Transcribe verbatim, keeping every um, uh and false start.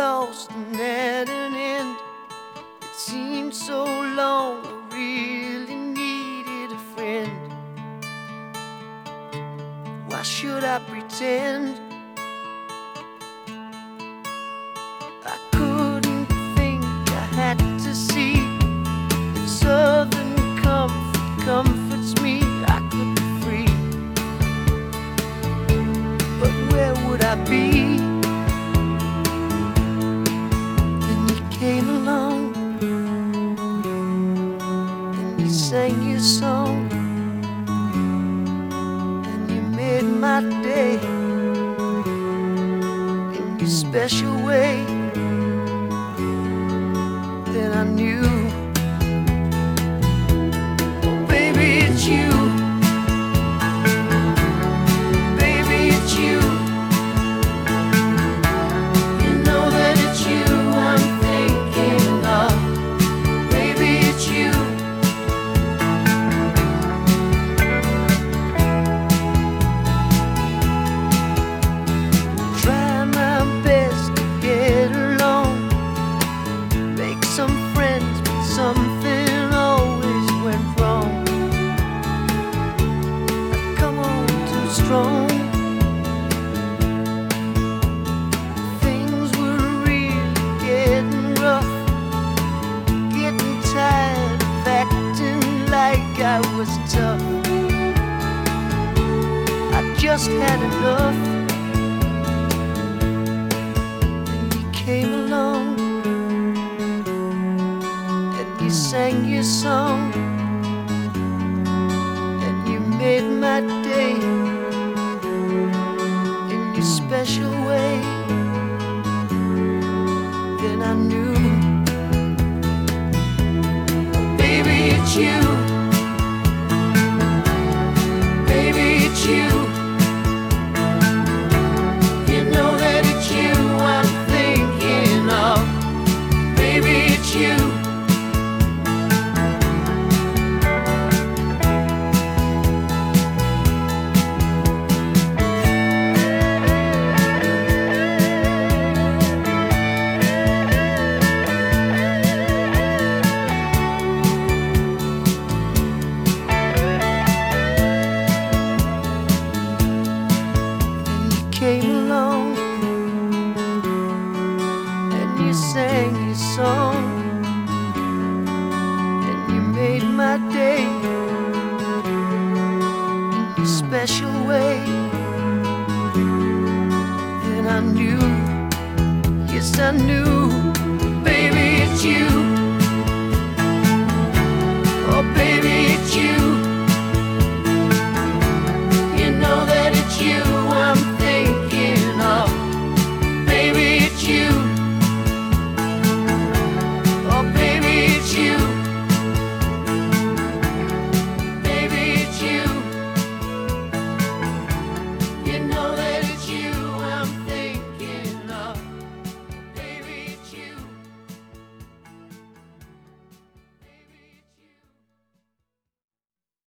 lost and at an end. It seemed so long, I really needed a friend. Why should I pretend? I couldn't think, I had to see. If southern comfort comforts me, I could be free. But where would I be? Then you came along and you sang your song, and you made my day in your special way. Then I knew, oh baby, it's you. Baby, it's you. You know that it's you I'm thinking of. Baby, it's you. Try my best to get along, make some friends, but something always went wrong. I'd come on too strong. Things were really getting rough, getting tired of acting like I was tough. I just had enough. And you came along, you sang your song, and you made my day in your special way. Then I knew, baby, it's you. Baby, it's you. You know that it's you I'm thinking of. Baby, it's you. Came along and you sang your song, and you made my day in your special way. And I knew, yes I knew, baby, it's you.